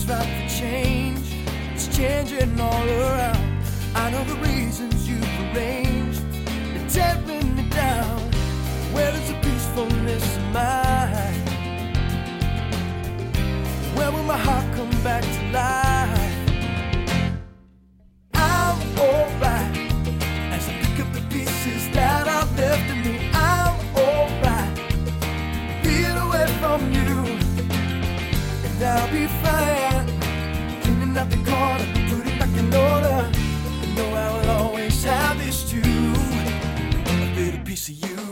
time's right for change. It's changing all around. I know the reasons you've arranged. They're tearing me down. Where is the peacefulness of mine? Where will my heart come back to life? I'm alright as I pick up the pieces that I've left in me. I'm alright, being away from you, and I'll be fine. Cleaning up the corner, put it back in order. I know I will always have this too, a little piece of you.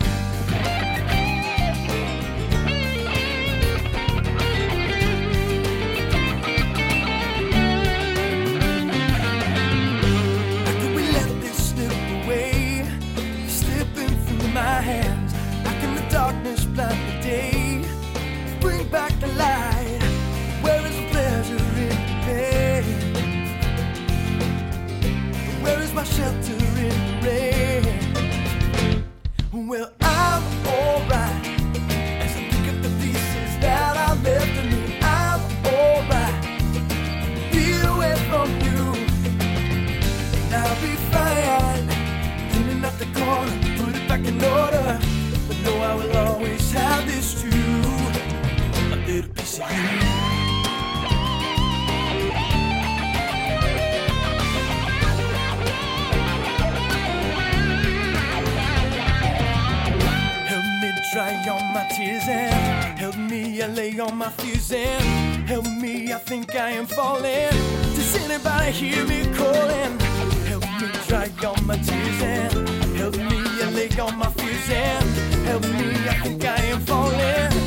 My hands, how can the darkness blind the day? Bring back the light. Where is the pleasure in the pain? Where is my shelter in the rain? Well, I'm alright as I pick up the pieces that I left in me. I'm alright, be away from you, and I'll be fine. Cleaning up the corner, back in order, but know I will always have this too, a little piece of you. Help me dry all my tears and help me allay all my fears and help me, I think I am falling. Does anybody hear me calling? Help me dry all my tears and help me allay all my fears and help me, I think I am falling.